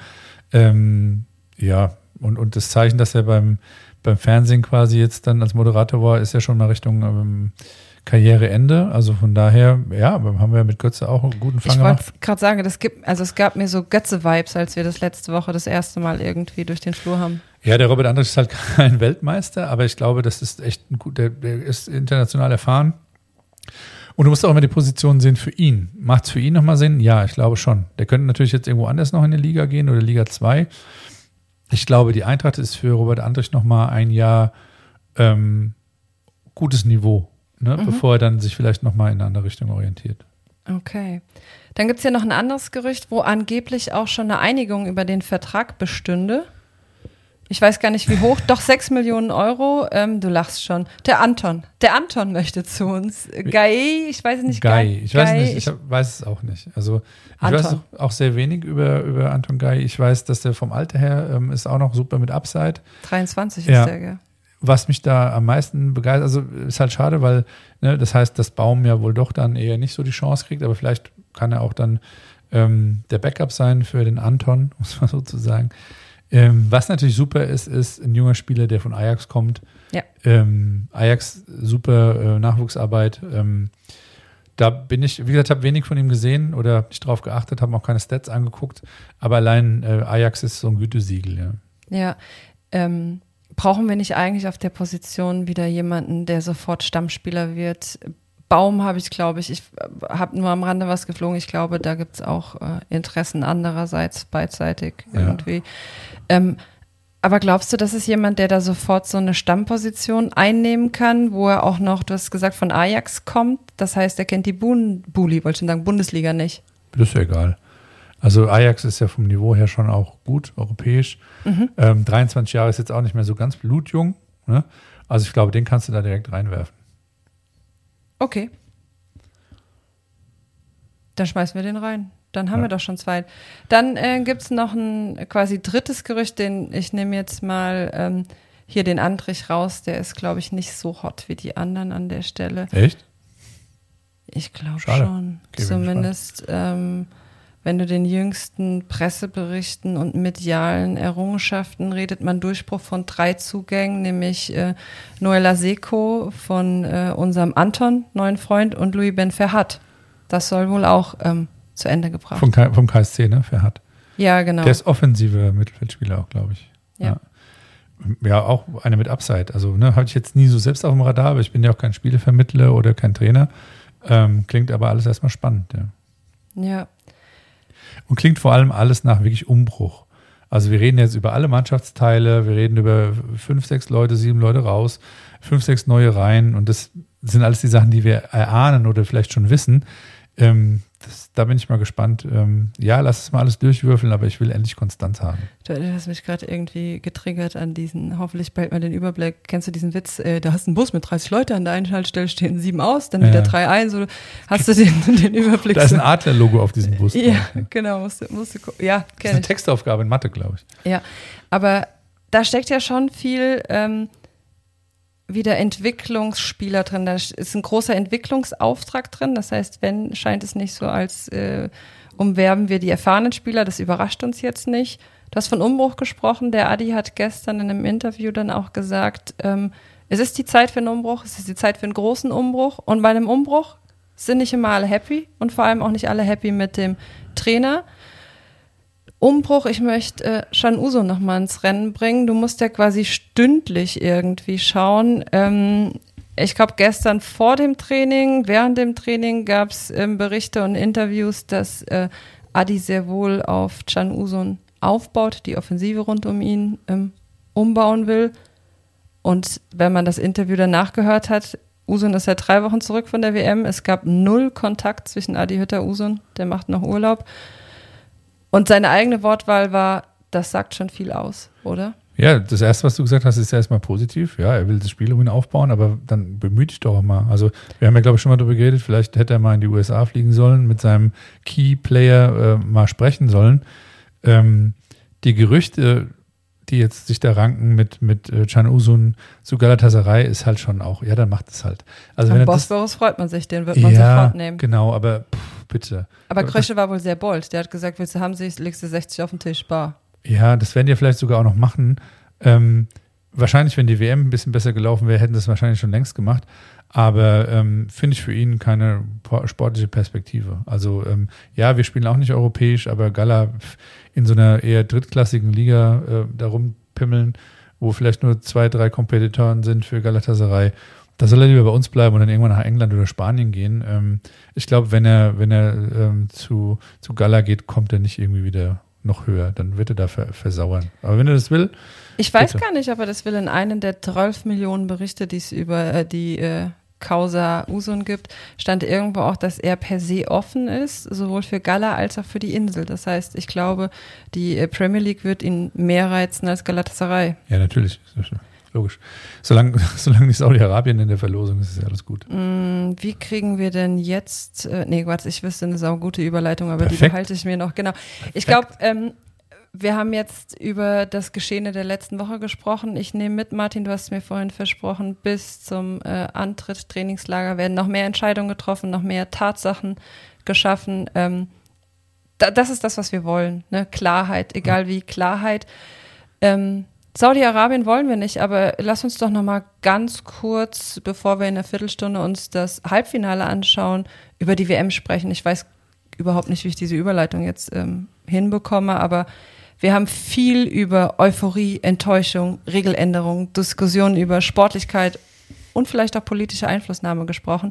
Und das Zeichen, dass er beim Fernsehen quasi jetzt dann als Moderator war, ist ja schon mal Richtung Karriereende. Also von daher, haben wir mit Götze auch einen guten Fang gemacht. Ich wollte gerade sagen, es gab mir so Götze-Vibes, als wir das letzte Woche das erste Mal irgendwie durch den Flur haben. Ja, der Robert Andrich ist halt kein Weltmeister, aber ich glaube, das ist echt ein der ist international erfahren. Und du musst auch immer die Position sehen für ihn. Macht es für ihn nochmal Sinn? Ja, ich glaube schon. Der könnte natürlich jetzt irgendwo anders noch in die Liga gehen oder Liga 2. Ich glaube, die Eintracht ist für Robert Andrich nochmal ein Jahr gutes Niveau, ne? Bevor er dann sich vielleicht nochmal in eine andere Richtung orientiert. Okay. Dann gibt es ja noch ein anderes Gerücht, wo angeblich auch schon eine Einigung über den Vertrag bestünde. Ich weiß gar nicht, wie hoch. Doch 6 Millionen Euro. Du lachst schon. Der Anton möchte zu uns. Guy, ich weiß nicht. Guy, ich weiß nicht. Ich weiß es auch nicht. Also ich weiß auch sehr wenig über Anton Guy. Ich weiß, dass der vom Alter her ist auch noch super mit Upside. 23 ist der, gell? Was mich da am meisten begeistert, also ist halt schade, weil das heißt, dass Baum ja wohl doch dann eher nicht so die Chance kriegt, aber vielleicht kann er auch dann der Backup sein für den Anton, muss man sozusagen. Was natürlich super ist ein junger Spieler, der von Ajax kommt. Ja. Ajax, super Nachwuchsarbeit. Da bin ich, wie gesagt, habe wenig von ihm gesehen oder nicht drauf geachtet, habe auch keine Stats angeguckt. Aber allein Ajax ist so ein Gütesiegel. Ja. Brauchen wir nicht eigentlich auf der Position wieder jemanden, der sofort Stammspieler wird? Baum habe ich habe nur am Rande was geflogen. Ich glaube, da gibt es auch Interessen andererseits, beidseitig irgendwie. Aber glaubst du, das ist jemand, der da sofort so eine Stammposition einnehmen kann, wo er auch noch, du hast gesagt, von Ajax kommt? Das heißt, er kennt die Bundesliga nicht. Das ist ja egal. Also Ajax ist ja vom Niveau her schon auch gut, europäisch. 23 Jahre ist jetzt auch nicht mehr so ganz blutjung. Ne? Also ich glaube, den kannst du da direkt reinwerfen. Okay. Dann schmeißen wir den rein. Dann haben wir doch schon 2. Dann gibt es noch ein quasi drittes Gerücht, ich nehme jetzt mal hier den Andrich raus. Der ist, glaube ich, nicht so hot wie die anderen an der Stelle. Echt? Ich glaube schon. Okay, zumindest, wenn du den jüngsten Presseberichten und medialen Errungenschaften redet, man Durchbruch von 3 Zugängen, nämlich Noel Aseko von unserem Anton, neuen Freund, und Louis Ben Ferhat. Das soll wohl auch zu Ende gebracht. Vom KSC, ne? Ferhat. Ja, genau. Der ist offensiver Mittelfeldspieler auch, glaube ich. Ja, auch einer mit Upside. Also, hatte ich jetzt nie so selbst auf dem Radar, aber ich bin ja auch kein Spielevermittler oder kein Trainer. Klingt aber alles erstmal spannend, Ja. Und klingt vor allem alles nach wirklich Umbruch. Also wir reden jetzt über alle Mannschaftsteile, wir reden über 5, 6 Leute, 7 Leute raus, 5, 6 neue rein und das sind alles die Sachen, die wir erahnen oder vielleicht schon wissen. Da bin ich mal gespannt. Ja, lass es mal alles durchwürfeln, aber ich will endlich Konstanz haben. Du hast mich gerade irgendwie getriggert an diesen, hoffentlich behält man den Überblick. Kennst du diesen Witz, da hast du einen Bus mit 30 Leuten, an der einen Schaltstelle stehen 7 aus, dann wieder 3 ein, so hast du den Überblick. Da ist ein Adler-Logo auf diesem Bus. Ja, genau, musst du gucken. Ja, das ist eine Textaufgabe in Mathe, glaube ich. Ja, aber da steckt ja schon viel wieder Entwicklungsspieler drin. Da ist ein großer Entwicklungsauftrag drin. Das heißt, scheint es nicht so, als umwerben wir die erfahrenen Spieler. Das überrascht uns jetzt nicht. Du hast von Umbruch gesprochen. Der Adi hat gestern in einem Interview dann auch gesagt, es ist die Zeit für einen Umbruch, es ist die Zeit für einen großen Umbruch. Und bei einem Umbruch sind nicht immer alle happy und vor allem auch nicht alle happy mit dem Trainer. Umbruch, ich möchte Can Uzun nochmal ins Rennen bringen. Du musst ja quasi stündlich irgendwie schauen. Ich glaube, gestern vor dem Training, während dem Training gab es Berichte und Interviews, dass Adi sehr wohl auf Can Uzun aufbaut, die Offensive rund um ihn umbauen will. Und wenn man das Interview danach gehört hat, Uzun ist seit 3 Wochen zurück von der WM. Es gab 0 Kontakt zwischen Adi Hütter und Uzun. Der macht noch Urlaub. Und seine eigene Wortwahl war, das sagt schon viel aus, oder? Ja, das Erste, was du gesagt hast, ist ja erstmal positiv. Ja, er will das Spiel um ihn aufbauen, aber dann bemühe dich doch auch mal. Also wir haben ja, glaube ich, schon mal darüber geredet, vielleicht hätte er mal in die USA fliegen sollen, mit seinem Key-Player mal sprechen sollen. Die Gerüchte, die jetzt sich da ranken mit Can Uzun zu Galatasaray, ist halt schon auch, ja, dann macht es halt. Also Am Bosporus freut man sich, den wird man sofort nehmen. Genau, aber bitte. Aber Krösche war wohl sehr bold. Der hat gesagt, willst du haben, legst du 60 auf den Tisch, bar. Ja, das werden die vielleicht sogar auch noch machen. Wahrscheinlich, wenn die WM ein bisschen besser gelaufen wäre, hätten sie es wahrscheinlich schon längst gemacht. Aber finde ich für ihn keine sportliche Perspektive. Also ja, wir spielen auch nicht europäisch, aber Gala in so einer eher drittklassigen Liga da rumpimmeln, wo vielleicht nur 2, 3 Kompetitoren sind für Galatasaray. Da soll er lieber bei uns bleiben und dann irgendwann nach England oder Spanien gehen. Ich glaube, wenn er zu Gala geht, kommt er nicht irgendwie wieder noch höher. Dann wird er da versauern. Aber wenn er das will. Ich weiß gar nicht, ob er das will. In einem der 12 Millionen Berichte, die es über die Causa Uzun gibt, stand irgendwo auch, dass er per se offen ist, sowohl für Gala als auch für die Insel. Das heißt, ich glaube, die Premier League wird ihn mehr reizen als Galatasaray. Ja, natürlich. Logisch. Solange nicht Saudi-Arabien in der Verlosung ist, ist ja alles gut. Wie kriegen wir denn jetzt, ich wüsste eine saugute Überleitung, aber Perfekt. Die behalte ich mir noch, genau. Perfekt. Ich glaube, wir haben jetzt über das Geschehene der letzten Woche gesprochen. Ich nehme mit, Martin, du hast mir vorhin versprochen, bis zum Antritt Trainingslager werden noch mehr Entscheidungen getroffen, noch mehr Tatsachen geschaffen. Das ist das, was wir wollen, ne? Klarheit, egal wie, Klarheit. Saudi-Arabien wollen wir nicht, aber lass uns doch noch mal ganz kurz, bevor wir in einer Viertelstunde uns das Halbfinale anschauen, über die WM sprechen. Ich weiß überhaupt nicht, wie ich diese Überleitung jetzt hinbekomme, aber wir haben viel über Euphorie, Enttäuschung, Regeländerung, Diskussionen über Sportlichkeit und vielleicht auch politische Einflussnahme gesprochen.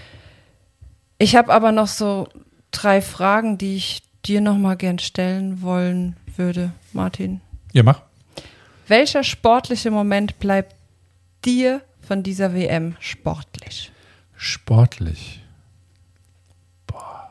Ich habe aber noch so 3 Fragen, die ich dir noch mal gern stellen wollen würde, Martin. Ja, mach. Welcher sportliche Moment bleibt dir von dieser WM sportlich? Sportlich? Boah.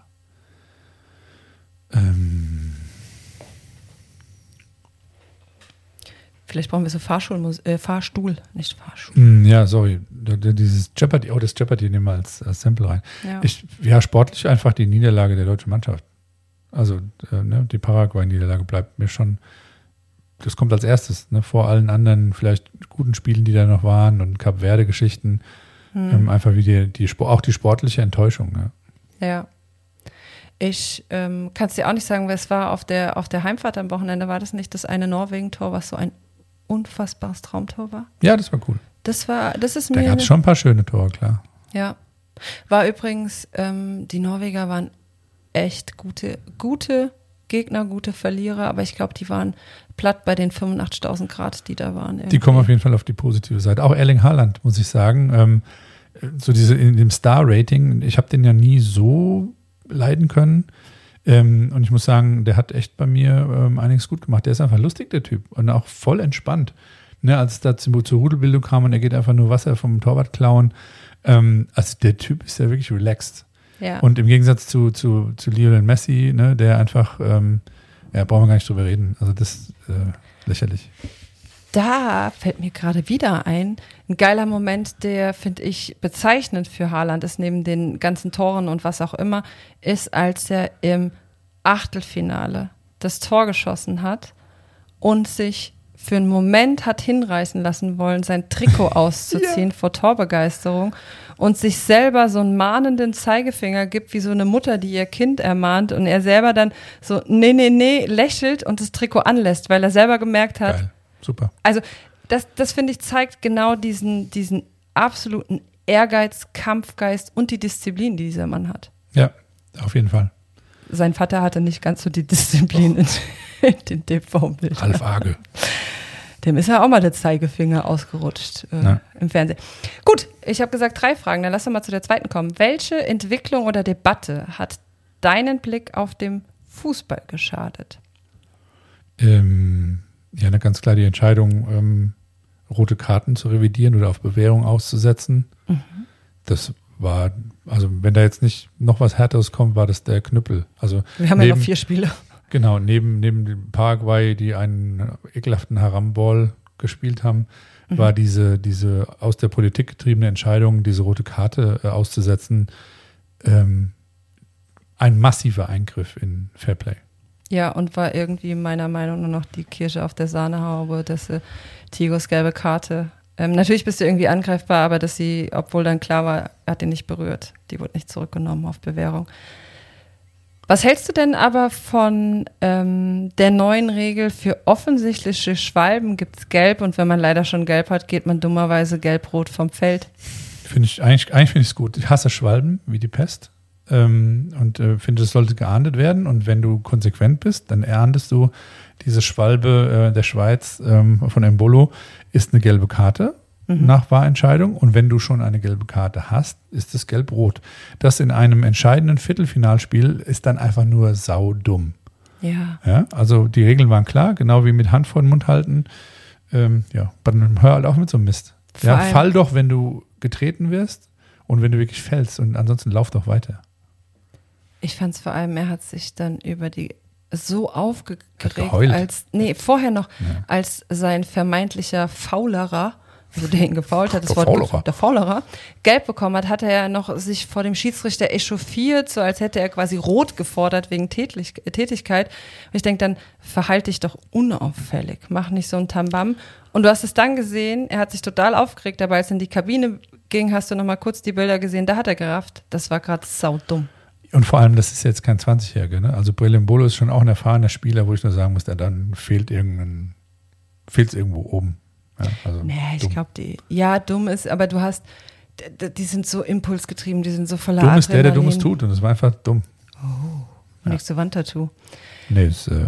Vielleicht brauchen wir so Fahrstuhl, nicht Fahrstuhl. Ja, sorry. Dieses Jeopardy, das Jeopardy nehmen wir als Sample rein. Ja. Sportlich einfach die Niederlage der deutschen Mannschaft. Also die Paraguay-Niederlage bleibt mir schon. Das kommt als erstes, ne, vor allen anderen vielleicht guten Spielen, die da noch waren und Kap-Verde-Geschichten. Einfach wie auch die sportliche Enttäuschung. Ne? Ja. Ich kann es dir auch nicht sagen, weil es war auf der Heimfahrt am Wochenende, war das nicht das eine Norwegen-Tor, was so ein unfassbares Traumtor war? Ja, das war cool. Das ist mir. Da gab es schon ein paar schöne Tore, klar. Ja. War übrigens, die Norweger waren echt gute Gegner, gute Verlierer, aber ich glaube, die waren platt bei den 85.000 Grad, die da waren. Irgendwie. Die kommen auf jeden Fall auf die positive Seite. Auch Erling Haaland, muss ich sagen. So in dem Star-Rating, ich habe den ja nie so leiden können. Und ich muss sagen, der hat echt bei mir einiges gut gemacht. Der ist einfach lustig, der Typ. Und auch voll entspannt. Ne, als es da zur Rudelbildung kam und er geht einfach nur Wasser vom Torwart klauen. Also der Typ ist ja wirklich relaxed. Ja. Und im Gegensatz zu Lionel Messi, ne, der einfach, brauchen wir gar nicht drüber reden. Also das ist lächerlich. Da fällt mir gerade wieder ein geiler Moment, der, finde ich, bezeichnend für Haaland ist, neben den ganzen Toren und was auch immer, ist, als er im Achtelfinale das Tor geschossen hat und sich für einen Moment hat hinreißen lassen wollen, sein Trikot auszuziehen vor Torbegeisterung und sich selber so einen mahnenden Zeigefinger gibt, wie so eine Mutter, die ihr Kind ermahnt und er selber dann so nee, lächelt und das Trikot anlässt, weil er selber gemerkt hat. Geil. Super. Also das finde ich, zeigt genau diesen absoluten Ehrgeiz, Kampfgeist und die Disziplin, die dieser Mann hat. Ja, auf jeden Fall. Sein Vater hatte nicht ganz so die Disziplin in den TV-Bildern. Ralf Agel. Dem ist ja auch mal der Zeigefinger ausgerutscht im Fernsehen. Gut, ich habe gesagt 3 Fragen, dann lass uns mal zu der zweiten kommen. Welche Entwicklung oder Debatte hat deinen Blick auf dem Fußball geschadet? Ja, ganz klar die Entscheidung, rote Karten zu revidieren oder auf Bewährung auszusetzen. Mhm. Das war, also wenn da jetzt nicht noch was Härteres kommt, war das der Knüppel. Also wir haben ja noch 4 Spiele. Genau, neben dem Paraguay, die einen ekelhaften Haramball gespielt haben, war diese aus der Politik getriebene Entscheidung, diese rote Karte auszusetzen, ein massiver Eingriff in Fairplay. Ja, und war irgendwie meiner Meinung nach nur noch die Kirsche auf der Sahnehaube, dass Tigos gelbe Karte. Natürlich bist du irgendwie angreifbar, aber dass sie, obwohl dann klar war, er hat ihn nicht berührt. Die wurde nicht zurückgenommen auf Bewährung. Was hältst du denn aber von der neuen Regel, für offensichtliche Schwalben gibt es gelb und wenn man leider schon gelb hat, geht man dummerweise gelb-rot vom Feld? Eigentlich finde ich es gut. Ich hasse Schwalben wie die Pest. Und finde, es sollte geahndet werden. Und wenn du konsequent bist, dann erntest du diese Schwalbe der Schweiz von Embolo, ist eine gelbe Karte nach Wahrentscheidung. Und wenn du schon eine gelbe Karte hast, ist es gelb-rot. Das in einem entscheidenden Viertelfinalspiel ist dann einfach nur saudumm. Ja. Also die Regeln waren klar, genau wie mit Hand vor den Mund halten. Dann hör halt auf mit so einem Mist. Fall doch, wenn du getreten wirst und wenn du wirklich fällst. Und ansonsten lauf doch weiter. Ich fand es vor allem, er hat sich dann über die so aufgeregt, vorher noch, als sein vermeintlicher Faulerer, also der ihn gefault hat, der Faulerer, gelb bekommen hat, hat er ja noch sich vor dem Schiedsrichter echauffiert, so als hätte er quasi rot gefordert wegen Tätigkeit. Und ich denke dann, verhalte dich doch unauffällig, mach nicht so ein Tambam. Und du hast es dann gesehen, er hat sich total aufgeregt, aber als er in die Kabine ging, hast du noch mal kurz die Bilder gesehen, da hat er gerafft. Das war gerade saudumm. Und vor allem, das ist jetzt kein 20-Jähriger, ne? Also Breel Embolo ist schon auch ein erfahrener Spieler, wo ich nur sagen muss, dann fehlt es irgendwo oben. Ja, also ich glaube, dumm ist, aber du hast, die sind so impulsgetrieben, die sind so voller Adrenalin. Dumm ist der Dummes tut und das war einfach dumm. Oh, nächste Wandtattoo. Nee, das ist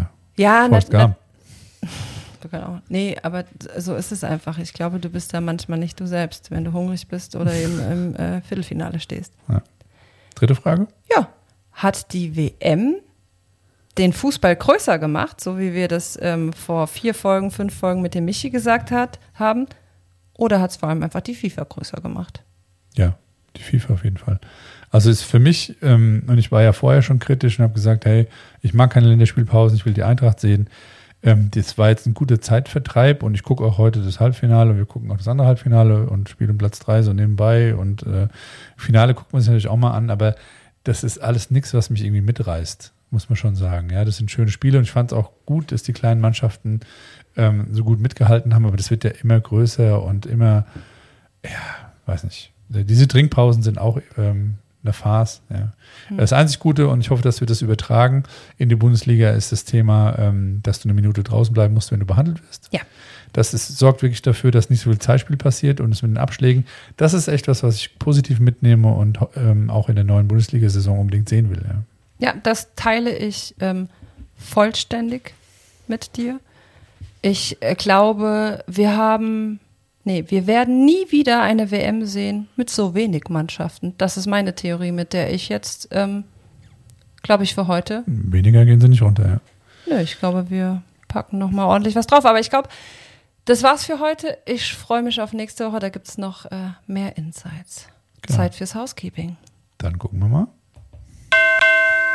Nee, aber so ist es einfach. Ich glaube, du bist da manchmal nicht du selbst, wenn du hungrig bist oder eben im Viertelfinale stehst. Ja. Dritte Frage? Ja. Hat die WM den Fußball größer gemacht, so wie wir das vor 5 Folgen mit dem Michi gesagt haben? Oder hat es vor allem einfach die FIFA größer gemacht? Ja, die FIFA auf jeden Fall. Also ist für mich, und ich war ja vorher schon kritisch und habe gesagt, hey, ich mag keine Länderspielpausen, ich will die Eintracht sehen. Das war jetzt ein guter Zeitvertreib und ich gucke auch heute das Halbfinale und wir gucken auch das andere Halbfinale und spielen um Platz 3 so nebenbei und Finale guckt man sich natürlich auch mal an, aber das ist alles nichts, was mich irgendwie mitreißt, muss man schon sagen. Ja, das sind schöne Spiele und ich fand es auch gut, dass die kleinen Mannschaften so gut mitgehalten haben, aber das wird ja immer größer und immer, weiß nicht. Diese Trinkpausen sind auch eine Farce. Ja. Das einzig Gute, und ich hoffe, dass wir das übertragen, in die Bundesliga ist das Thema, dass du eine Minute draußen bleiben musst, wenn du behandelt wirst. Ja. Das sorgt wirklich dafür, dass nicht so viel Zeitspiel passiert und es mit den Abschlägen. Das ist echt was ich positiv mitnehme und auch in der neuen Bundesliga-Saison unbedingt sehen will. Ja, das teile ich vollständig mit dir. Ich glaube, wir werden nie wieder eine WM sehen mit so wenig Mannschaften. Das ist meine Theorie, mit der ich jetzt, glaube ich, für heute. Weniger gehen sie nicht runter, ja. Nö, ich glaube, wir packen nochmal ordentlich was drauf. Aber ich glaube, das war's für heute. Ich freue mich auf nächste Woche. Da gibt es noch mehr Insights. Genau. Zeit fürs Housekeeping. Dann gucken wir mal.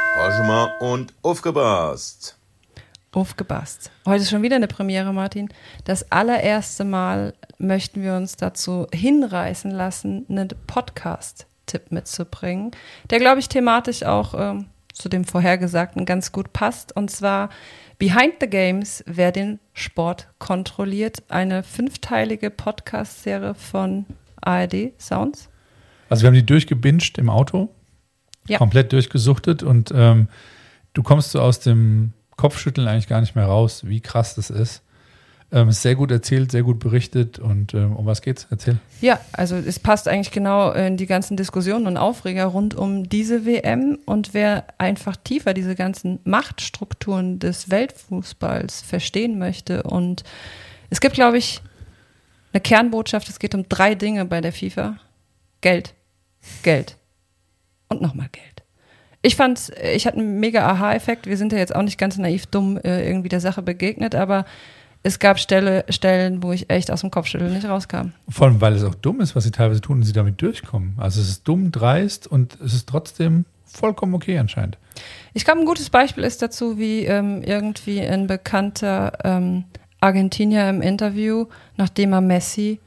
Engagement und aufgepasst. Aufgepasst. Heute ist schon wieder eine Premiere, Martin. Das allererste Mal möchten wir uns dazu hinreißen lassen, einen Podcast-Tipp mitzubringen, der, glaube ich, thematisch auch zu dem Vorhergesagten ganz gut passt. Und zwar Behind the Games, wer den Sport kontrolliert. Eine 5-teilige Podcast-Serie von ARD Sounds. Also wir haben die durchgebinged im Auto, komplett durchgesuchtet und du kommst so aus dem Kopfschütteln eigentlich gar nicht mehr raus, wie krass das ist. Ist sehr gut erzählt, sehr gut berichtet und um was geht's? Erzähl. Ja, also es passt eigentlich genau in die ganzen Diskussionen und Aufreger rund um diese WM und wer einfach tiefer diese ganzen Machtstrukturen des Weltfußballs verstehen möchte und es gibt, glaube ich, eine Kernbotschaft, es geht um 3 Dinge bei der FIFA. Geld, Geld und nochmal Geld. Ich hatte einen mega Aha-Effekt. Wir sind ja jetzt auch nicht ganz naiv dumm irgendwie der Sache begegnet, aber es gab Stellen, wo ich echt aus dem Kopfschütteln nicht rauskam. Vor allem, weil es auch dumm ist, was sie teilweise tun und sie damit durchkommen. Also es ist dumm, dreist und es ist trotzdem vollkommen okay anscheinend. Ich glaube, ein gutes Beispiel ist dazu, wie irgendwie ein bekannter Argentinier im Interview, nachdem er Messi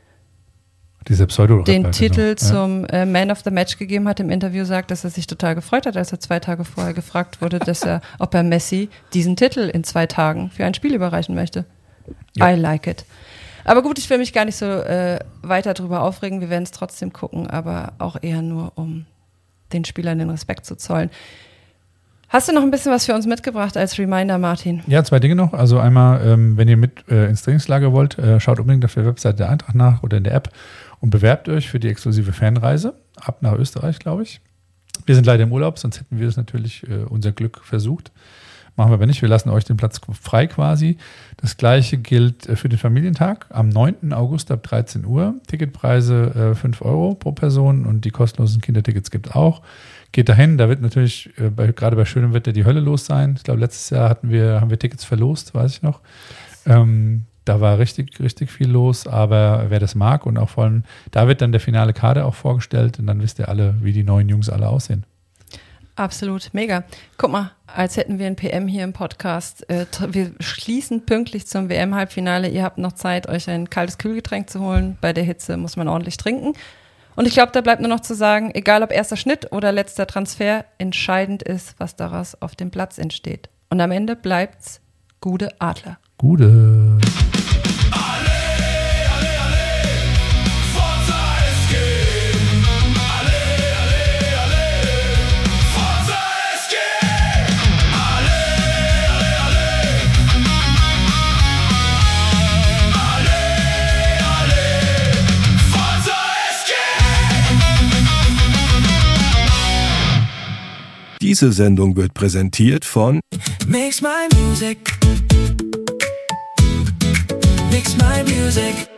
den Titel zum Man of the Match gegeben hat, im Interview sagt, dass er sich total gefreut hat, als er 2 Tage vorher gefragt wurde, ob er Messi diesen Titel in 2 Tagen für ein Spiel überreichen möchte. Ja. I like it. Aber gut, ich will mich gar nicht so weiter drüber aufregen. Wir werden es trotzdem gucken, aber auch eher nur, um den Spielern den Respekt zu zollen. Hast du noch ein bisschen was für uns mitgebracht als Reminder, Martin? Ja, 2 Dinge noch. Also einmal, wenn ihr mit ins Trainingslager wollt, schaut unbedingt auf der Webseite der Eintracht nach oder in der App und bewerbt euch für die exklusive Fanreise ab nach Österreich, glaube ich. Wir sind leider im Urlaub, sonst hätten wir es natürlich unser Glück versucht. Machen wir aber nicht. Wir lassen euch den Platz frei quasi. Das Gleiche gilt für den Familientag am 9. August ab 13 Uhr. Ticketpreise 5 € pro Person und die kostenlosen Kindertickets gibt es auch. Geht dahin, da wird natürlich gerade bei schönem Wetter die Hölle los sein. Ich glaube, letztes Jahr haben wir Tickets verlost, weiß ich noch. Da war richtig, richtig viel los, aber wer das mag und auch vor allem, da wird dann der finale Kader auch vorgestellt und dann wisst ihr alle, wie die neuen Jungs alle aussehen. Absolut, mega. Guck mal, als hätten wir ein PM hier im Podcast. Wir schließen pünktlich zum WM-Halbfinale. Ihr habt noch Zeit, euch ein kaltes Kühlgetränk zu holen. Bei der Hitze muss man ordentlich trinken. Und ich glaube, da bleibt nur noch zu sagen, egal ob erster Schnitt oder letzter Transfer, entscheidend ist, was daraus auf dem Platz entsteht. Und am Ende bleibt's Gude Adler. Gude. Diese Sendung wird präsentiert von Mix my music. Mix my music.